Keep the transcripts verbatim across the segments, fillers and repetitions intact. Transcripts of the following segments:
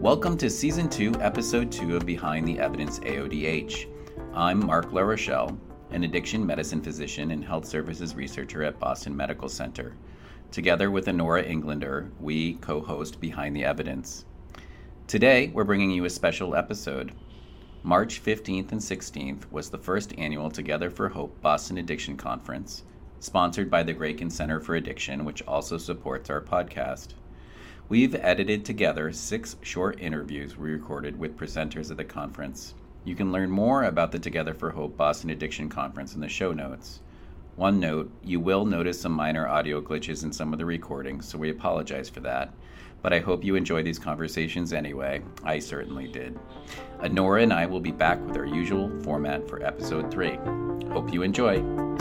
Welcome to Season two, Episode two of Behind the Evidence A O D H. I'm Mark LaRochelle, an addiction medicine physician and health services researcher at Boston Medical Center. Together with Honora Englander, we co-host Behind the Evidence. Today, we're bringing you a special episode. March fifteenth and sixteenth was the first annual Together for Hope Boston Addiction Conference, sponsored by the Grayken Center for Addiction, which also supports our podcast. We've edited together six short interviews we recorded with presenters at the conference. You can learn more about the Together for Hope Boston Addiction Conference in the show notes. One note, you will notice some minor audio glitches in some of the recordings, so we apologize for that. But I hope you enjoy these conversations anyway. I certainly did. Honora and I will be back with our usual format for episode three. Hope you enjoy.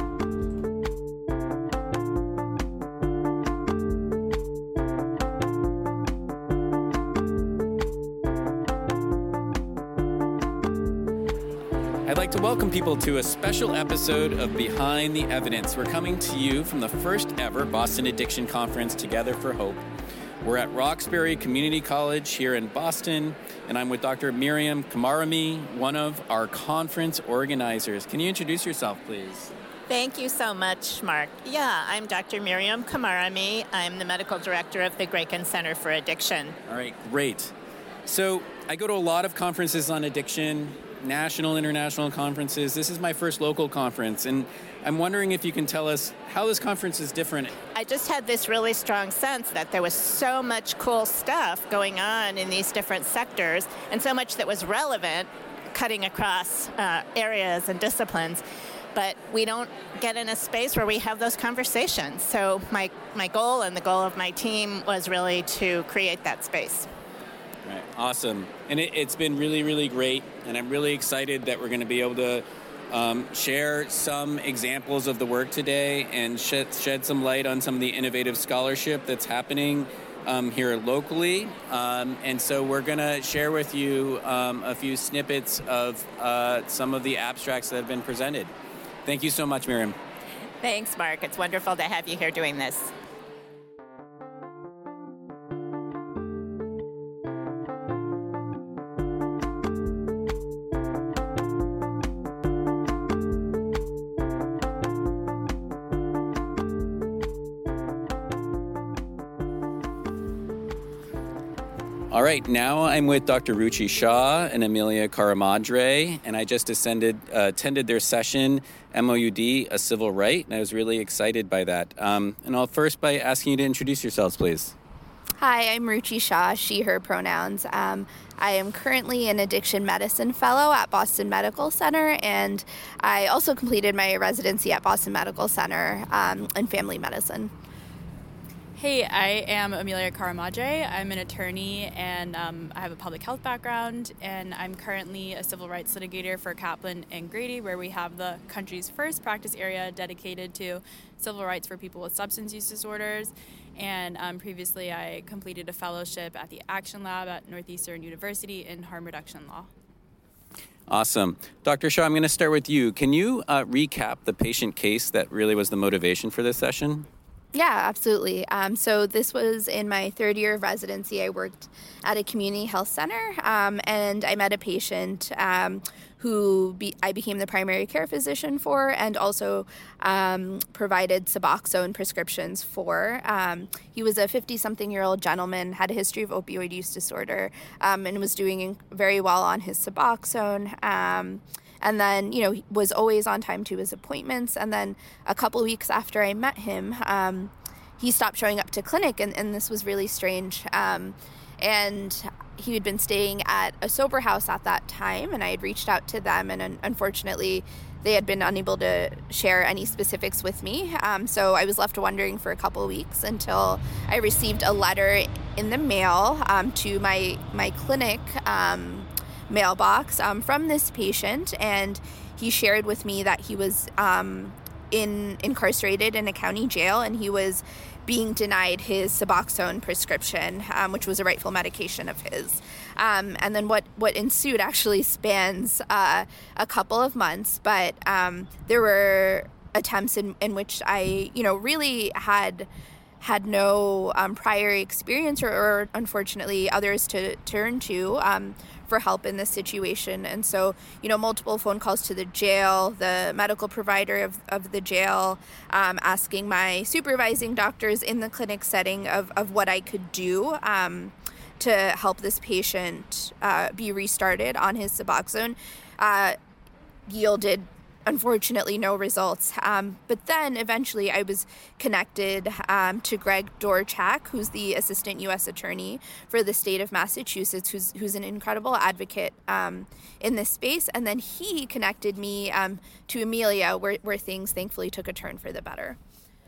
I'd like to welcome people to a special episode of Behind the Evidence. We're coming to you from the first ever Boston Addiction Conference, Together for Hope. We're at Roxbury Community College here in Boston, and I'm with Doctor Miriam Kamarami, one of our conference organizers. Can you introduce yourself, please? Thank you so much, Mark. Yeah, I'm Doctor Miriam Kamarami. I'm the medical director of the Grayken Center for Addiction. All right, great. So I go to a lot of conferences on addiction, national, international conferences. This is my first local conference, and I'm wondering if you can tell us how this conference is different. I just had this really strong sense that there was so much cool stuff going on in these different sectors, and so much that was relevant, cutting across uh, areas and disciplines. But we don't get in a space where we have those conversations. So my, my goal and the goal of my team was really to create that space. Right. Awesome. And it, it's been really, really great. And I'm really excited that we're going to be able to um, share some examples of the work today and shed, shed some light on some of the innovative scholarship that's happening um, here locally. Um, and so we're going to share with you um, a few snippets of uh, some of the abstracts that have been presented. Thank you so much, Miriam. Thanks, Mark. It's wonderful to have you here doing this. All right, now I'm with Doctor Ruchi Shah and Amelia Caramadre, and I just ascended, uh, attended their session, M O U D, A Civil Right, and I was really excited by that. Um, and I'll first by asking you to introduce yourselves, please. Hi, I'm Ruchi Shah, she, her pronouns. Um, I am currently an addiction medicine fellow at Boston Medical Center, and I also completed my residency at Boston Medical Center um, in family medicine. Hey, I am Amelia Caramadre. I'm an attorney and um, I have a public health background, and I'm currently a civil rights litigator for Kaplan and Grady, where we have the country's first practice area dedicated to civil rights for people with substance use disorders. And um, previously I completed a fellowship at the Action Lab at Northeastern University in harm reduction law. Awesome. Doctor Shah, I'm going to start with you. Can you uh, recap the patient case that really was the motivation for this session? Yeah, absolutely. Um, so this was in my third year of residency. I worked at a community health center, um, and I met a patient um, who be, I became the primary care physician for, and also um, provided Suboxone prescriptions for. Um, he was a fifty-something-year-old gentleman, had a history of opioid use disorder, um, and was doing very well on his Suboxone. Um, And then, you know, he was always on time to his appointments. And then a couple weeks after I met him, um, he stopped showing up to clinic, and, and this was really strange. Um, and he had been staying at a sober house at that time, and I had reached out to them, and un- unfortunately, they had been unable to share any specifics with me. Um, so I was left wondering for a couple of weeks until I received a letter in the mail um, to my, my clinic um mailbox um, from this patient, and he shared with me that he was um, in incarcerated in a county jail, and he was being denied his Suboxone prescription, um, which was a rightful medication of his. Um, and then what, what ensued actually spans uh, a couple of months, but um, there were attempts in, in which I, you know, really had had no um, prior experience or, or unfortunately others to turn to um, for help in this situation. And so, you know, multiple phone calls to the jail, the medical provider of, of the jail, um, asking my supervising doctors in the clinic setting of, of what I could do um, to help this patient uh, be restarted on his Suboxone, uh, yielded unfortunately no results. Um, but then eventually I was connected um, to Greg Dorchak, who's the assistant U S attorney for the state of Massachusetts, who's who's an incredible advocate um, in this space. And then he connected me um, to Amelia, where, where things thankfully took a turn for the better.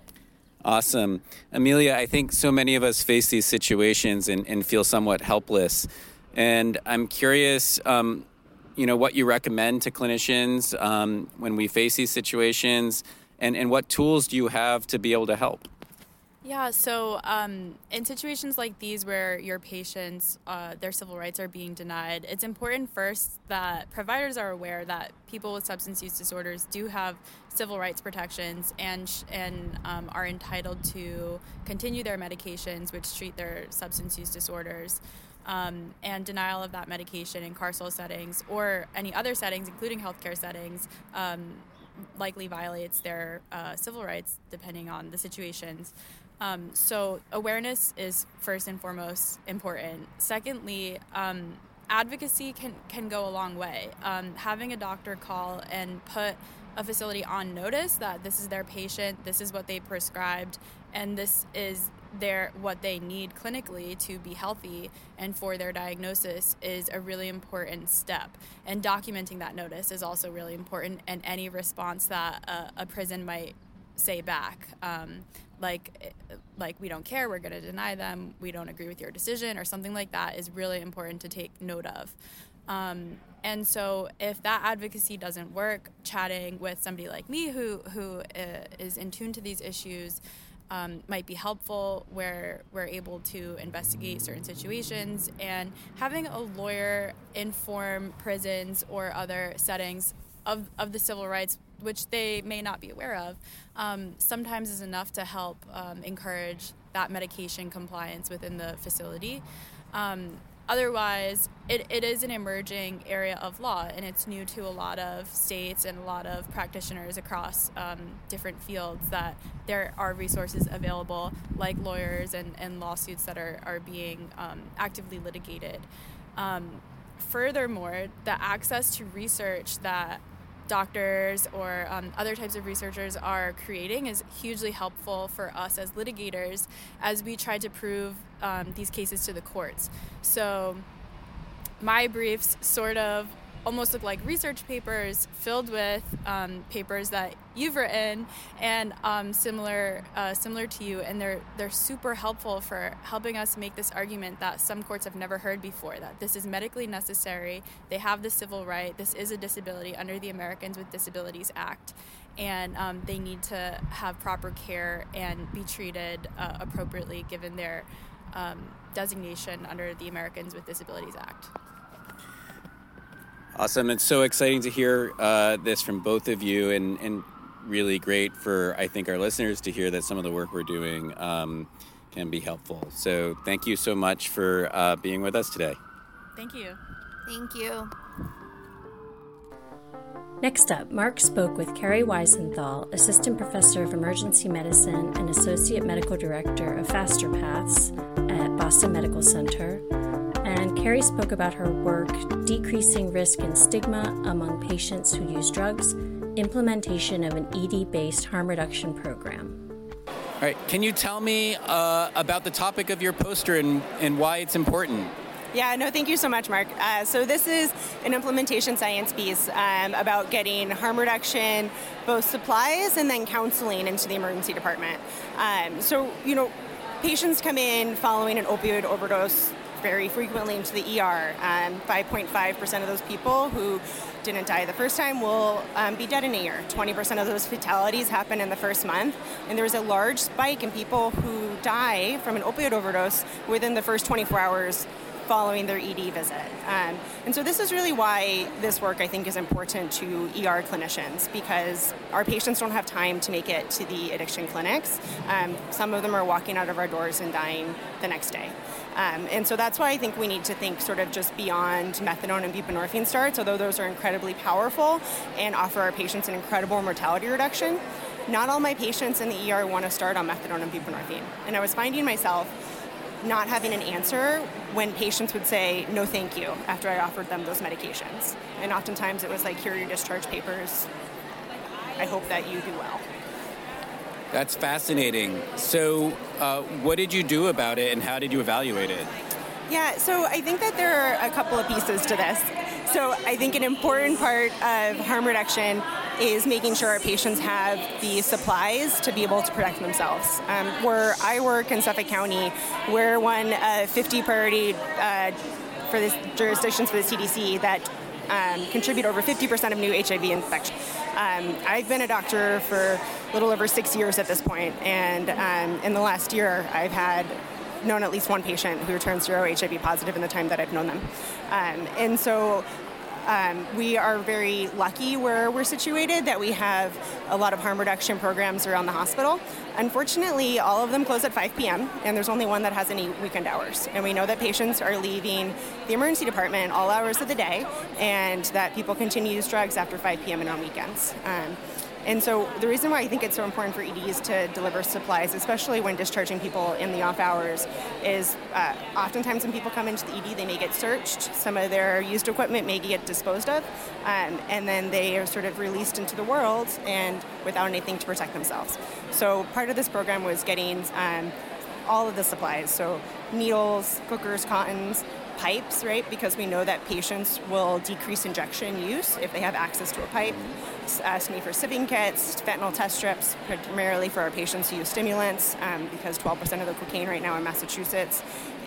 Awesome. Amelia, I think so many of us face these situations and, and feel somewhat helpless. And I'm curious, um, you know, what you recommend to clinicians um, when we face these situations, and, and what tools do you have to be able to help? Yeah, so um, in situations like these where your patients, uh, their civil rights are being denied, it's important first that providers are aware that people with substance use disorders do have civil rights protections and and um, are entitled to continue their medications which treat their substance use disorders. Um, and denial of that medication in carceral settings or any other settings, including healthcare settings, um, likely violates their uh, civil rights depending on the situations. Um, so awareness is first and foremost important. Secondly, um, advocacy can, can go a long way. Um, having a doctor call and put a facility on notice that this is their patient, this is what they prescribed, and this is their what they need clinically to be healthy and for their diagnosis is a really important step. And documenting that notice is also really important, and any response that a, a prison might say back, um, like like we don't care, we're going to deny them, we don't agree with your decision, or something like that, is really important to take note of. Um, and so if that advocacy doesn't work, chatting with somebody like me who who uh, is in tune to these issues Um, might be helpful, where we're able to investigate certain situations, and having a lawyer inform prisons or other settings of, of the civil rights, which they may not be aware of, um, sometimes is enough to help um, encourage that medication compliance within the facility. Um, Otherwise, it, it is an emerging area of law, and it's new to a lot of states and a lot of practitioners across um, different fields, that there are resources available like lawyers and, and lawsuits that are, are being um, actively litigated. Um, furthermore, the access to research that doctors or um, other types of researchers are creating is hugely helpful for us as litigators as we try to prove um, these cases to the courts. So my briefs sort of almost look like research papers filled with um, papers that you've written and um, similar uh, similar to you, and they're they're super helpful for helping us make this argument that some courts have never heard before, that this is medically necessary, they have the civil right, this is a disability under the Americans with Disabilities Act, and um, they need to have proper care and be treated uh, appropriately given their um, designation under the Americans with Disabilities Act. Awesome. It's so exciting to hear uh, this from both of you, and, and really great for, I think, our listeners to hear that some of the work we're doing um, can be helpful. So thank you so much for uh, being with us today. Thank you. Thank you. Next up, Mark spoke with Carrie Weisenthal, Assistant Professor of Emergency Medicine and Associate Medical Director of Faster Paths at Boston Medical Center. And Carrie spoke about her work decreasing risk and stigma among patients who use drugs, implementation of an E D-based harm reduction program. All right, can you tell me uh, about the topic of your poster and, and why it's important? Yeah, no, thank you so much, Mark. Uh, so this is an implementation science piece um, about getting harm reduction, both supplies and then counseling into the emergency department. Um, so, you know, patients come in following an opioid overdose very frequently into the E R. Um, five point five percent of those people who didn't die the first time will um, be dead in a year. twenty percent of those fatalities happen in the first month. And there is a large spike in people who die from an opioid overdose within the first twenty-four hours following their E D visit. Um, and so this is really why this work, I think, is important to E R clinicians, because our patients don't have time to make it to the addiction clinics. Um, some of them are walking out of our doors and dying the next day. Um, and so that's why I think we need to think sort of just beyond methadone and buprenorphine starts, although those are incredibly powerful and offer our patients an incredible mortality reduction. Not all my patients in the E R want to start on methadone and buprenorphine. And I was finding myself not having an answer when patients would say, no thank you, after I offered them those medications. And oftentimes it was like, here are your discharge papers. I hope that you do well. That's fascinating. So uh, what did you do about it and how did you evaluate it? Yeah, so I think that there are a couple of pieces to this. So I think an important part of harm reduction is making sure our patients have the supplies to be able to protect themselves. Um, where I work in Suffolk County, we're one of fifty priority uh, for this jurisdictions for the C D C that um, contribute over fifty percent of new H I V infections. Um, I've been a doctor for a little over six years at this point, and um, in the last year, I've had known at least one patient who returned zero H I V positive in the time that I've known them. Um, and so um, we are very lucky where we're situated that we have a lot of harm reduction programs around the hospital. Unfortunately, all of them close at five p.m. and there's only one that has any weekend hours. And we know that patients are leaving the emergency department all hours of the day, and that people continue to use drugs after five p.m. and on weekends. Um, And so the reason why I think it's so important for E Ds to deliver supplies, especially when discharging people in the off hours, is uh, oftentimes when people come into the E D, they may get searched. Some of their used equipment may get disposed of, um, and then they are sort of released into the world and without anything to protect themselves. So part of this program was getting um, all of the supplies, so needles, hookers, cottons, pipes, right? Because we know that patients will decrease injection use if they have access to a pipe. Asked me for sipping kits, fentanyl test strips, primarily for our patients who use stimulants, um, because twelve percent of the cocaine right now in Massachusetts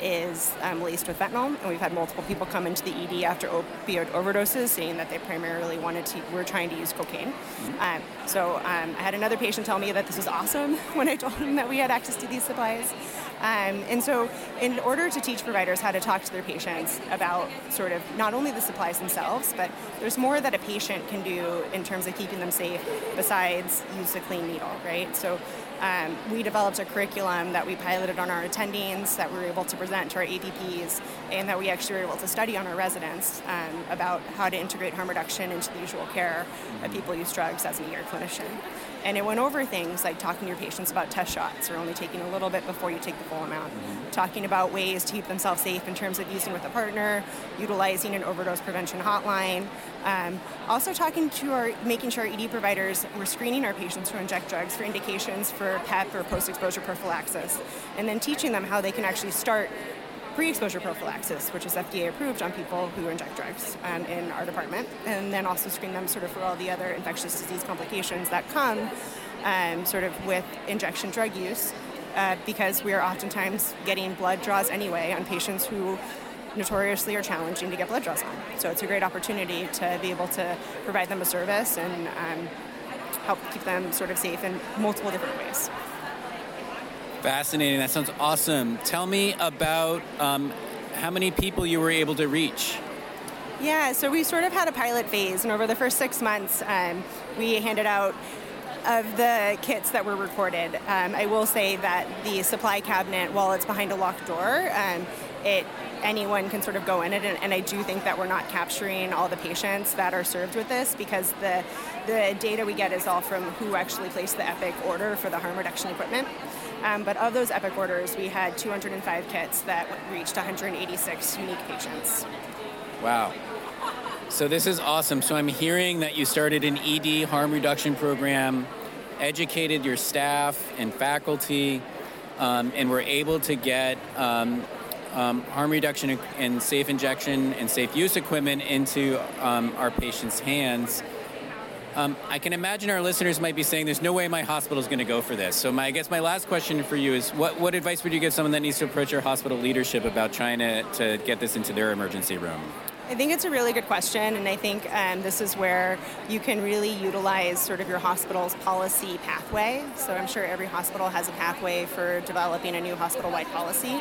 is um, laced with fentanyl. And we've had multiple people come into the E D after opioid overdoses saying that they primarily wanted to, were trying to use cocaine. Mm-hmm. Um, so um, I had another patient tell me that this was awesome when I told him that we had access to these supplies. Um, and so in order to teach providers how to talk to their patients about sort of not only the supplies themselves, but there's more that a patient can do in terms of keeping them safe besides use a clean needle, right? So um, we developed a curriculum that we piloted on our attendings, that we were able to present to our A P Ps, and that we actually were able to study on our residents um, about how to integrate harm reduction into the usual care that people use drugs as an E R clinician. And it went over things like talking to your patients about test shots, or only taking a little bit before you take the full amount. Mm-hmm. Talking about ways to keep themselves safe in terms of using with a partner, utilizing an overdose prevention hotline. Um, also talking to our, making sure our E D providers were screening our patients who inject drugs for indications for P E P or post-exposure prophylaxis. And then teaching them how they can actually start pre-exposure prophylaxis, which is F D A approved on people who inject drugs um, in our department, and then also screen them sort of for all the other infectious disease complications that come um, sort of with injection drug use, uh, because we are oftentimes getting blood draws anyway on patients who notoriously are challenging to get blood draws on. So it's a great opportunity to be able to provide them a service and um, help keep them sort of safe in multiple different ways. Fascinating. That sounds awesome. Tell me about um, how many people you were able to reach. Yeah, so we sort of had a pilot phase, and over the first six months, um, we handed out of the kits that were recorded. Um, I will say that the supply cabinet, while it's behind a locked door, um, it anyone can sort of go in it, and, and I do think that we're not capturing all the patients that are served with this, because the the data we get is all from who actually placed the EPIC order for the harm reduction equipment. Um, but of those EPIC orders, we had two hundred five kits that reached one hundred eighty-six unique patients. Wow. So this is awesome. So I'm hearing that you started an E D harm reduction program, educated your staff and faculty, um, and were able to get um, um, harm reduction and safe injection and safe use equipment into um, our patients' hands. Um, I can imagine our listeners might be saying, there's no way my hospital is going to go for this. So my, I guess my last question for you is, what, what advice would you give someone that needs to approach your hospital leadership about trying to, to get this into their emergency room? I think it's a really good question, and I think um, this is where you can really utilize sort of your hospital's policy pathway. So I'm sure every hospital has a pathway for developing a new hospital-wide policy.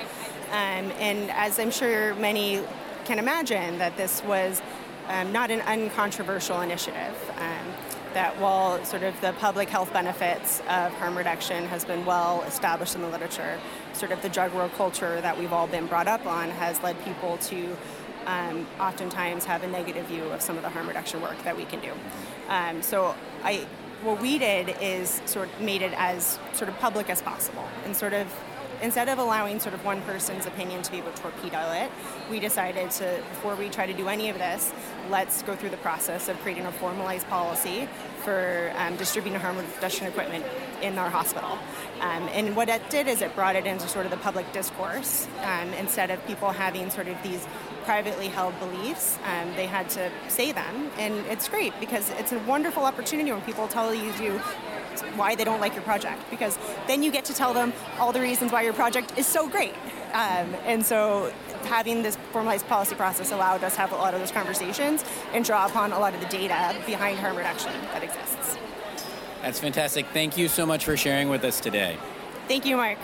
Um, and as I'm sure many can imagine, that this was um, not an uncontroversial initiative. Um, that while sort of the public health benefits of harm reduction has been well established in the literature, sort of the drug war culture that we've all been brought up on has led people to um, oftentimes have a negative view of some of the harm reduction work that we can do. Um, so I, what we did is sort of made it as sort of public as possible, and sort of instead of allowing sort of one person's opinion to be able to torpedo it, we decided to, before we try to do any of this, let's go through the process of creating a formalized policy for um, distributing harm reduction equipment in our hospital. Um, and what it did is it brought it into sort of the public discourse. Um, instead of people having sort of these privately held beliefs, um, they had to say them. And it's great because it's a wonderful opportunity when people tell you to why they don't like your project, because then you get to tell them all the reasons why your project is so great. Um, and so having this formalized policy process allowed us to have a lot of those conversations and draw upon a lot of the data behind harm reduction that exists. That's fantastic. Thank you so much for sharing with us today. Thank you, Mark.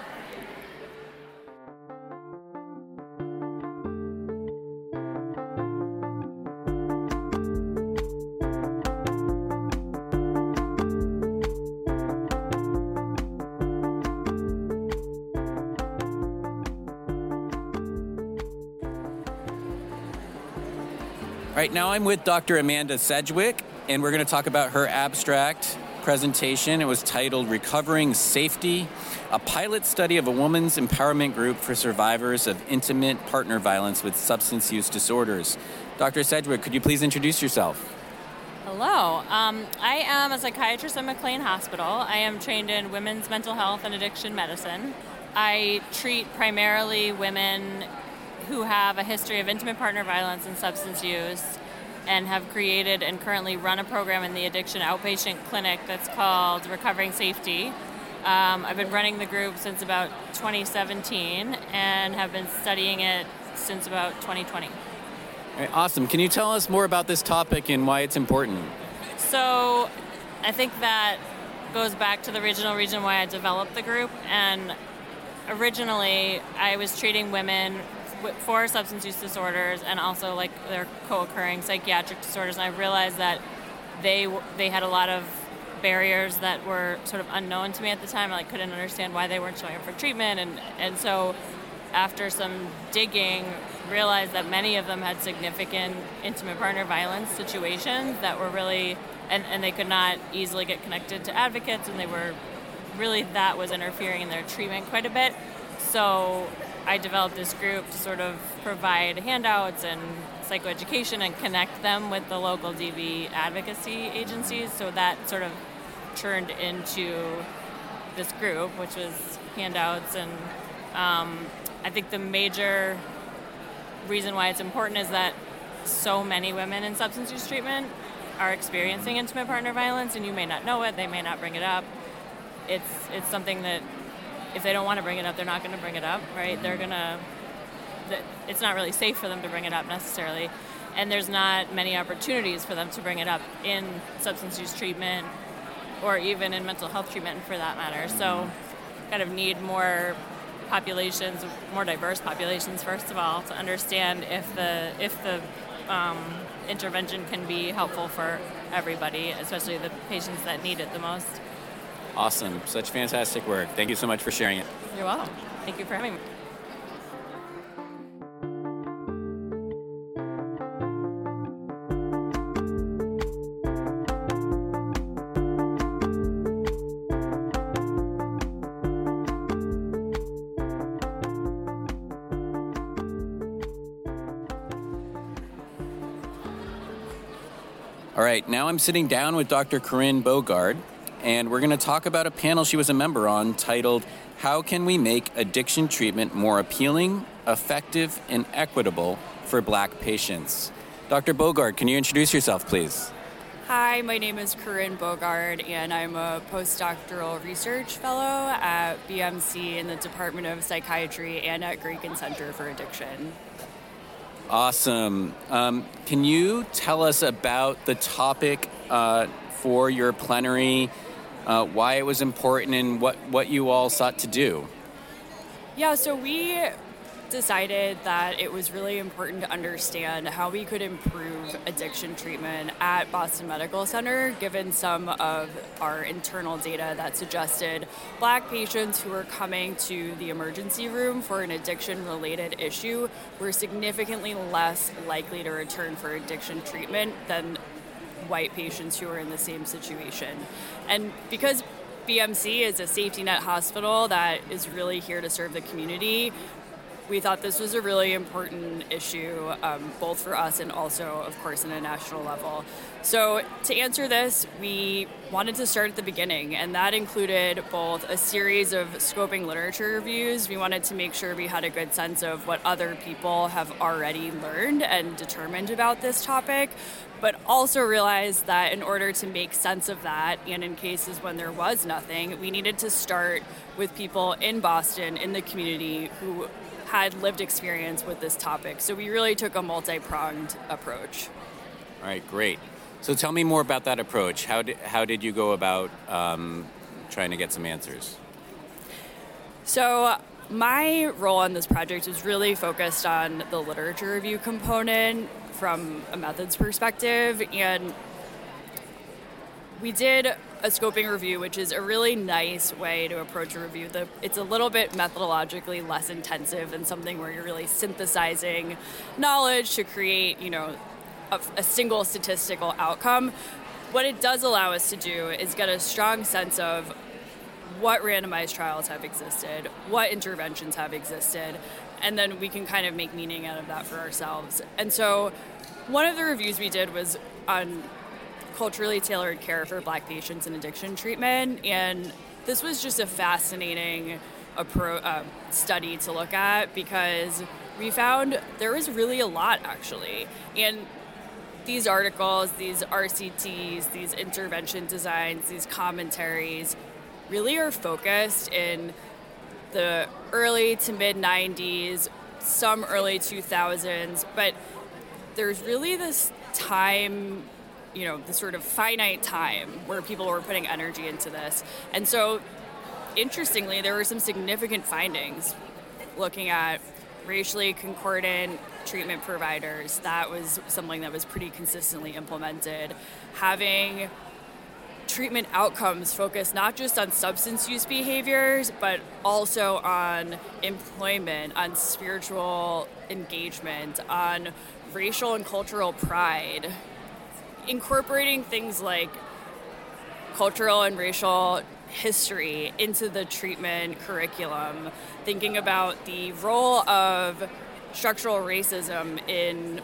All right, now I'm with Doctor Amanda Sedgwick, and we're going to talk about her abstract presentation. It was titled Recovering Safety, a pilot study of a woman's empowerment group for survivors of intimate partner violence with substance use disorders. Doctor Sedgwick, could you please introduce yourself? Hello. Um, I am a psychiatrist at McLean Hospital. I am trained in women's mental health and addiction medicine. I treat primarily women who have a history of intimate partner violence and substance use, and have created and currently run a program in the addiction outpatient clinic that's called Recovering Safety. Um, I've been running the group since about twenty seventeen and have been studying it since about twenty twenty. All right, awesome. Can you tell us more about this topic and why it's important? So I think that goes back to the original reason why I developed the group. And originally I was treating women for substance use disorders and also like their co-occurring psychiatric disorders, and I realized that they they had a lot of barriers that were sort of unknown to me at the time. I like couldn't understand why they weren't showing up for treatment, and and so after some digging, realized that many of them had significant intimate partner violence situations that were really and, and they could not easily get connected to advocates, and they were really that was interfering in their treatment quite a bit. So I developed this group to sort of provide handouts and psychoeducation and connect them with the local D V advocacy agencies. So that sort of turned into this group, which was handouts. And um, I think the major reason why it's important is that so many women in substance use treatment are experiencing intimate partner violence, and you may not know it, they may not bring it up. It's it's something that if they don't want to bring it up, they're not going to bring it up, right? They're going to, it's not really safe for them to bring it up necessarily. And there's not many opportunities for them to bring it up in substance use treatment or even in mental health treatment for that matter. So kind of need more populations, more diverse populations, first of all, to understand if the, if the um, intervention can be helpful for everybody, especially the patients that need it the most. Awesome. Such fantastic work. Thank you so much for sharing it. You're welcome. Thank you for having me. All right, now I'm sitting down with Doctor Corinne Bogard, and we're going to talk about a panel she was a member on titled, How Can We Make Addiction Treatment More Appealing, Effective, and Equitable for Black Patients? Doctor Bogard, can you introduce yourself, please? Hi, my name is Corinne Bogard, and I'm a postdoctoral research fellow at B M C in the Department of Psychiatry and at Graken Center for Addiction. Awesome. Um, can you tell us about the topic uh, for your plenary, uh, why it was important, and what, what you all sought to do? Yeah, so we decided that it was really important to understand how we could improve addiction treatment at Boston Medical Center, given some of our internal data that suggested Black patients who were coming to the emergency room for an addiction-related issue were significantly less likely to return for addiction treatment than white patients who were in the same situation. And because B M C is a safety net hospital that is really here to serve the community, we thought this was a really important issue, um, both for us and also, of course, in a national level. So to answer this, we wanted to start at the beginning, and that included both a series of scoping literature reviews. We wanted to make sure we had a good sense of what other people have already learned and determined about this topic, but also realized that in order to make sense of that, and in cases when there was nothing, we needed to start with people in Boston, in the community, who had lived experience with this topic. So we really took a multi-pronged approach. All right, great. So tell me more about that approach. How did, how did you go about um, trying to get some answers? So my role on this project was really focused on the literature review component from a methods perspective, and we did a scoping review, which is a really nice way to approach a review. The, it's a little bit methodologically less intensive than something where you're really synthesizing knowledge to create, you know, a, a single statistical outcome. What it does allow us to do is get a strong sense of what randomized trials have existed, what interventions have existed, and then we can kind of make meaning out of that for ourselves. And so one of the reviews we did was on culturally tailored care for Black patients in addiction treatment, and this was just a fascinating appro- uh, study to look at because we found there was really a lot, actually. And these articles, these R C Ts, these intervention designs, these commentaries really are focused in the early to mid nineties, some early two thousands, but there's really this time, you know, the sort of finite time where people were putting energy into this. And so, interestingly, there were some significant findings looking at racially concordant treatment providers. That was something that was pretty consistently implemented. Having treatment outcomes focused not just on substance use behaviors, but also on employment, on spiritual engagement, on racial and cultural pride, incorporating things like cultural and racial history into the treatment curriculum, thinking about the role of structural racism in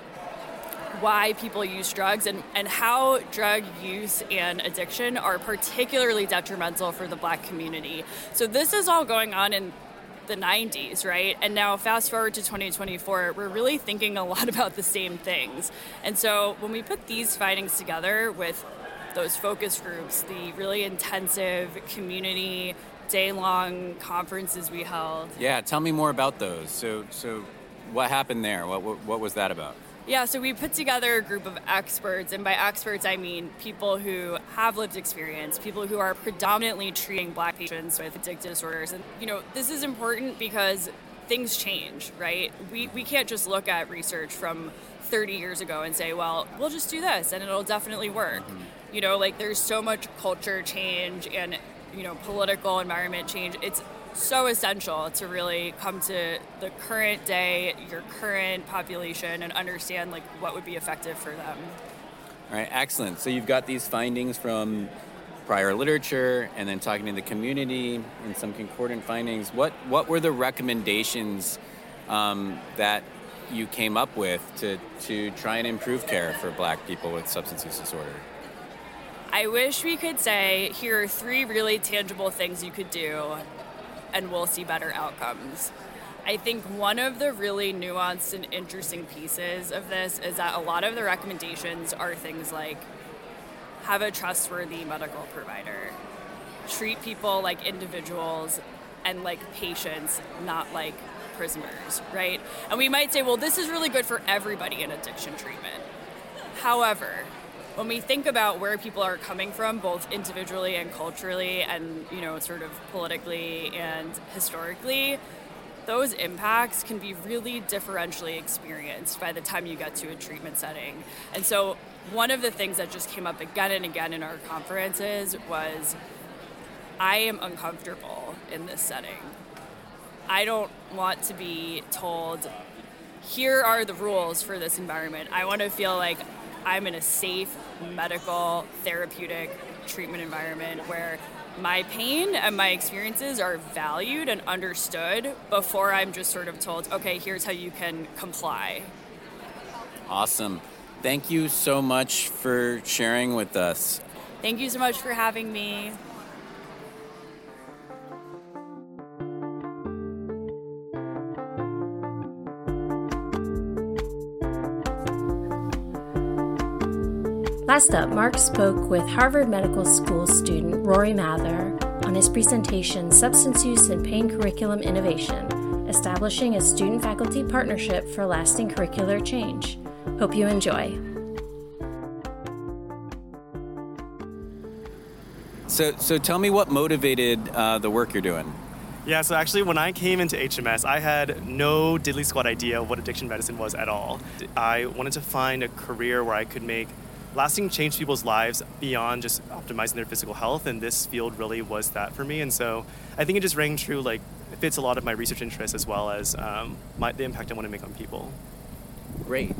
why people use drugs and, and how drug use and addiction are particularly detrimental for the Black community. So this is all going on in the nineties, right? And now fast forward to twenty twenty-four, we're really thinking a lot about the same things. And so when we put these findings together with those focus groups, the really intensive community day-long conferences we held. Yeah, tell me more about those. So so what happened there? What what, what was that about? Yeah, so we put together a group of experts, and by experts I mean people who have lived experience, people who are predominantly treating Black patients with addictive disorders. And, you know, this is important because things change, right? We we can't just look at research from thirty years ago and say, well, we'll just do this and it'll definitely work. Mm-hmm. You know, like there's so much culture change and, you know, political environment change. It's so essential to really come to the current day, your current population, and understand like what would be effective for them. All right, excellent. So you've got these findings from prior literature and then talking to the community and some concordant findings. What what were the recommendations um, that you came up with to, to try and improve care for Black people with substance use disorder? I wish we could say, here are three really tangible things you could do and we'll see better outcomes. I think one of the really nuanced and interesting pieces of this is that a lot of the recommendations are things like have a trustworthy medical provider, treat people like individuals and like patients, not like prisoners, right? And we might say, well, this is really good for everybody in addiction treatment. However, when we think about where people are coming from, both individually and culturally and, you know, sort of politically and historically, those impacts can be really differentially experienced by the time you get to a treatment setting. And so one of the things that just came up again and again in our conferences was, I am uncomfortable in this setting. I don't want to be told, here are the rules for this environment. I want to feel like I'm in a safe, medical, therapeutic treatment environment where my pain and my experiences are valued and understood before I'm just sort of told, okay, here's how you can comply. Awesome. Thank you so much for sharing with us. Thank you so much for having me. Last up, Mark spoke with Harvard Medical School student Rory Mather on his presentation, Substance Use and Pain Curriculum Innovation, Establishing a Student-Faculty Partnership for Lasting Curricular Change. Hope you enjoy. So, so tell me what motivated uh, the work you're doing. Yeah, so actually when I came into H M S, I had no diddly squat idea of what addiction medicine was at all. I wanted to find a career where I could make lasting change to people's lives beyond just optimizing their physical health, and this field really was that for me. And so I think it just rang true, like it fits a lot of my research interests as well as um, my, the impact I want to make on people. Great.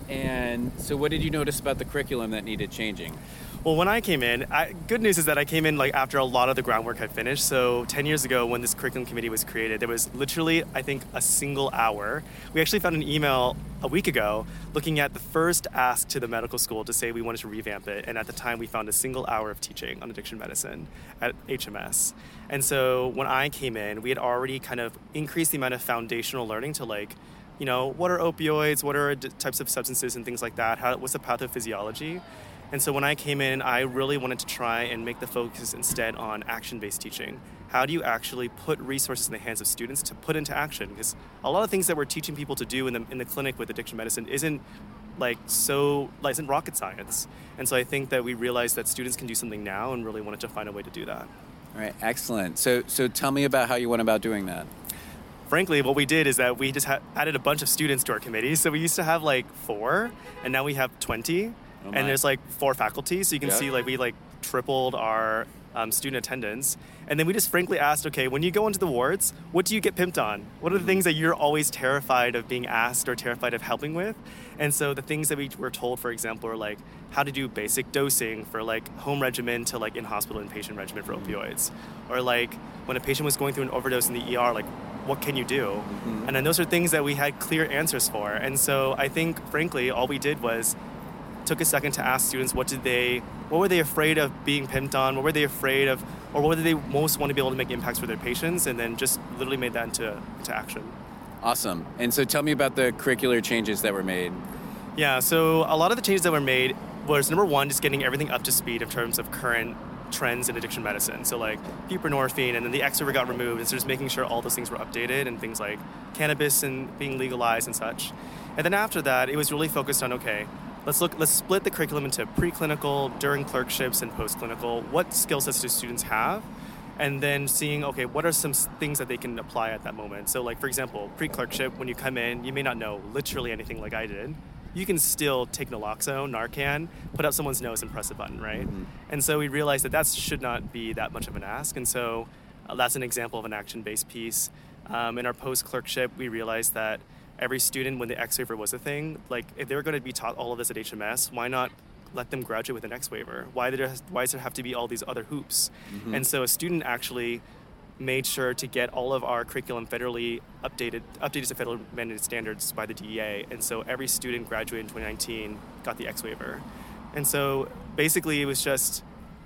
And so what did you notice about the curriculum that needed changing? Well, when I came in, I, good news is that I came in like after a lot of the groundwork had finished. So ten years ago when this curriculum committee was created, there was literally, I think, a single hour. We actually found an email a week ago looking at the first ask to the medical school to say we wanted to revamp it. And at the time, we found a single hour of teaching on addiction medicine at H M S. And so when I came in, we had already kind of increased the amount of foundational learning to like, you know, what are opioids, what are d- types of substances and things like that, how, what's the pathophysiology. And so when I came in, I really wanted to try and make the focus instead on action-based teaching. How do you actually put resources in the hands of students to put into action? Because a lot of things that we're teaching people to do in the in the clinic with addiction medicine isn't like so like isn't rocket science. And so I think that we realized that students can do something now and really wanted to find a way to do that. All right, excellent. So so tell me about how you went about doing that. Frankly, what we did is that we just ha- added a bunch of students to our committee. So we used to have like four, and now we have twenty. Oh and there's like four faculty, so you can yeah. see like we like tripled our um, student attendance. And then we just frankly asked, okay, when you go into the wards, what do you get pimped on? What are the things that you're always terrified of being asked or terrified of helping with? And so the things that we were told, for example, are like how to do basic dosing for like home regimen to like in-hospital inpatient regimen for opioids. Or like when a patient was going through an overdose in the E R, like what can you do? Mm-hmm. And then those are things that we had clear answers for. And so I think, frankly, all we did was took a second to ask students what did they, what were they afraid of being pimped on, what were they afraid of, or what did they most want to be able to make impacts for their patients, and then just literally made that into, into action. Awesome. And so tell me about the curricular changes that were made. Yeah, so a lot of the changes that were made was, number one, just getting everything up to speed in terms of current trends in addiction medicine. So like buprenorphine, and then the X-waiver got removed, and so just making sure all those things were updated, and things like cannabis and being legalized and such. And then after that, it was really focused on, okay, Let's look. Let's split the curriculum into preclinical, during clerkships, and postclinical. What skill sets do students have? And then seeing, okay, what are some things that they can apply at that moment? So like, for example, pre-clerkship, when you come in, you may not know literally anything like I did. You can still take naloxone, Narcan, put up someone's nose and press a button, right? Mm-hmm. And so we realized that that should not be that much of an ask. And so uh, that's an example of an action-based piece. Um, in our post-clerkship, we realized that every student, when the X-waiver was a thing, like if they were going to be taught all of this at H M S, why not let them graduate with an X-waiver? Why, there, why does there have to be all these other hoops? Mm-hmm. And so a student actually made sure to get all of our curriculum federally updated, updated to federal mandated standards by the D E A. And so every student graduated in twenty nineteen got the X-waiver. And so basically it was just,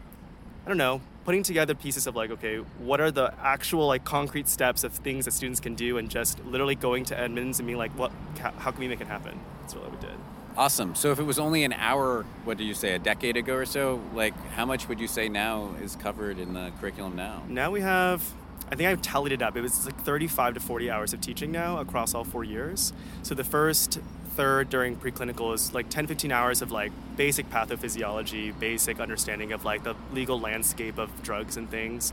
I don't know, putting together pieces of like, okay, what are the actual like concrete steps of things that students can do, and just literally going to admins and being like, what, how can we make it happen? That's what we did. Awesome. So if it was only an hour, what did you say, a decade ago or so, like how much would you say now is covered in the curriculum now? Now we have, I think I've tallied it up. It was like thirty-five to forty hours of teaching now across all four years. So the first third during preclinical is like ten, fifteen hours of like basic pathophysiology, basic understanding of like the legal landscape of drugs and things.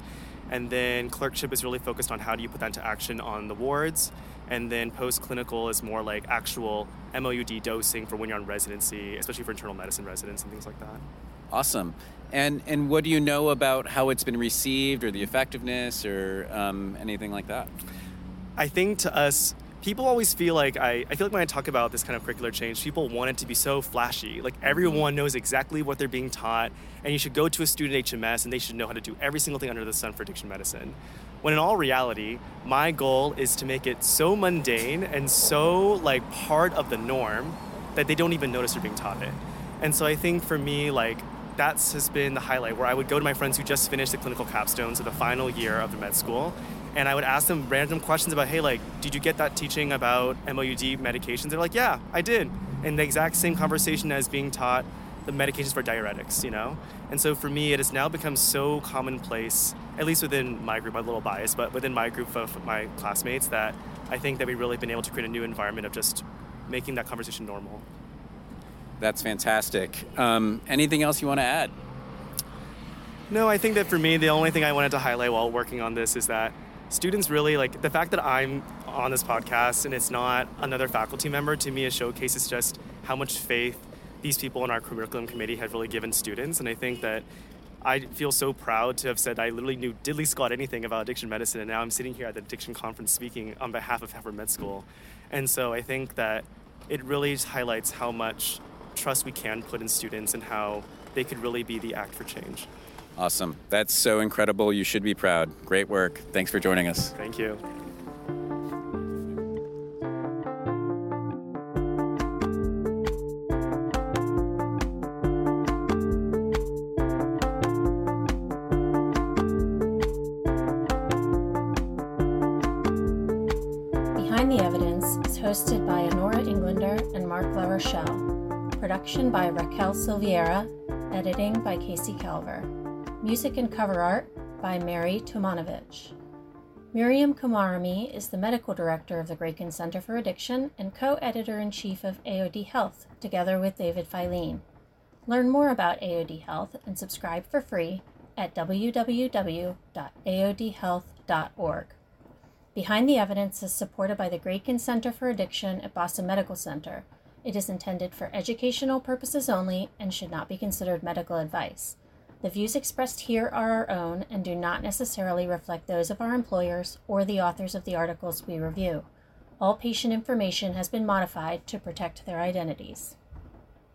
And then clerkship is really focused on how do you put that into action on the wards. And then post-clinical is more like actual M O U D dosing for when you're on residency, especially for internal medicine residents and things like that. Awesome. And and what do you know about how it's been received or the effectiveness or um, anything like that? I think to us, people always feel like, I, I feel like when I talk about this kind of curricular change, people want it to be so flashy. Like everyone knows exactly what they're being taught, and you should go to a student H M S and they should know how to do every single thing under the sun for addiction medicine. When in all reality, my goal is to make it so mundane and so like part of the norm that they don't even notice they're being taught it. And so I think for me, like, that's has been the highlight, where I would go to my friends who just finished the clinical capstone, so the final year of the med school, and I would ask them random questions about, hey, like, did you get that teaching about M O U D medications? They're like, yeah, I did. And the exact same conversation as being taught the medications for diuretics, you know? And so for me, it has now become so commonplace, at least within my group, I'm a little biased, but within my group of my classmates, that I think that we've really been able to create a new environment of just making that conversation normal. That's fantastic. Um, anything else you want to add? No, I think that for me, the only thing I wanted to highlight while working on this is that students really, like, the fact that I'm on this podcast and it's not another faculty member, to me, it showcases just how much faith these people in our curriculum committee have really given students. And I think that I feel so proud to have said I literally knew diddly squat anything about addiction medicine, and now I'm sitting here at the addiction conference speaking on behalf of Harvard Med School. And so I think that it really just highlights how much trust we can put in students and how they could really be the act for change. Awesome. That's so incredible. You should be proud. Great work. Thanks for joining us. Thank you. Behind the Evidence is hosted by Honora Englander and Mark LaRochelle. Production by Raquel Silveira. Editing by Casey Calver. Music and cover art by Mary Tomanovich. Miriam Komarami is the medical director of the Grayken Center for Addiction and co-editor-in-chief of A O D Health, together with David Filene. Learn more about A O D Health and subscribe for free at w w w dot a o d health dot org. Behind the Evidence is supported by the Grayken Center for Addiction at Boston Medical Center. It is intended for educational purposes only and should not be considered medical advice. The views expressed here are our own and do not necessarily reflect those of our employers or the authors of the articles we review. All patient information has been modified to protect their identities.